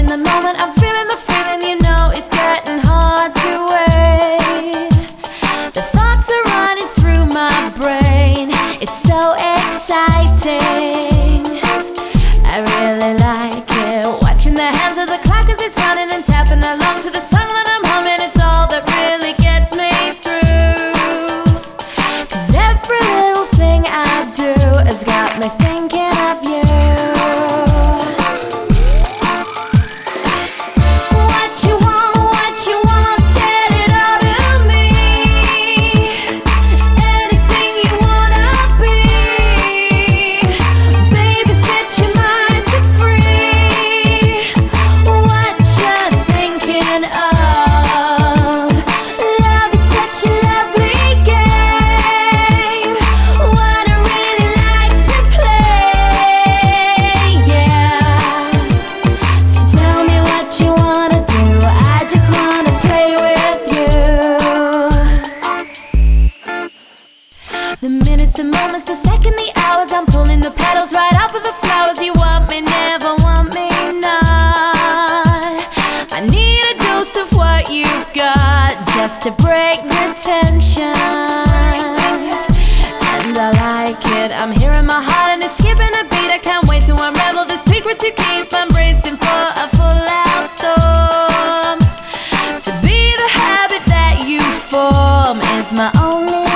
in the moment, I'm feeling the feeling, you know it's getting hard to wait. The thoughts are running through my brain, it's so exciting. I really like it, watching the hands of the clock as it's running and tapping along to the song that I'm humming. It's all that really gets me through, 'cause every little thing I do has got me thinking of you. The minutes, the moments, the second, the hours, I'm pulling the petals right off of the flowers. You want me, never want me not. I need a dose of what you've got just to break the tension. And I like it, I'm hearing my heart and it's skipping a beat. I can't wait to unravel the secrets you keep. I'm bracing for a full-out storm. To be the habit that you form is my only